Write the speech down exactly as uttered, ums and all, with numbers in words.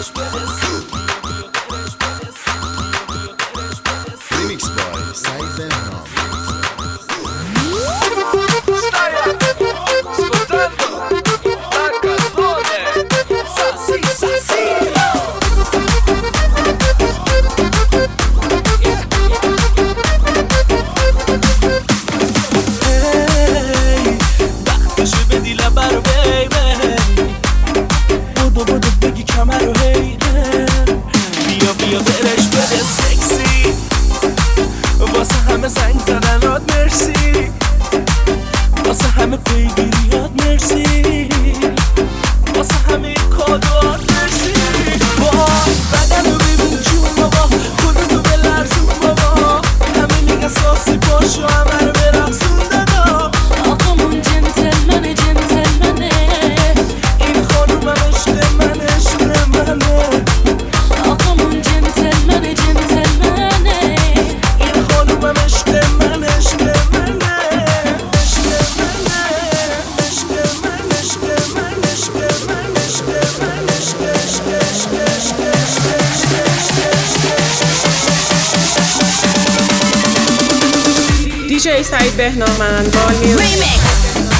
Remix by Said Behram. بیا برش بده سکسی واسه همه زنگ زدنات مرسی واسه همه پیگیریات مرسی واسه همه کادوات مرسی با بدن رو ببین جون بابا خودتو بلرزون بابا همه میگه ساسی پاشو همه رو برقصون دادا آقامون جنتلمنه جنتلمنه این خانومم عشق من عشق منه آقامون جنتلمنه جنتلمنه این خانومم عشق من عشق منه عشق منه عشق من عشق من عشق من عشق من عشق عشق عشق عشق دی جی سعید بهنام and Mall Music. Remix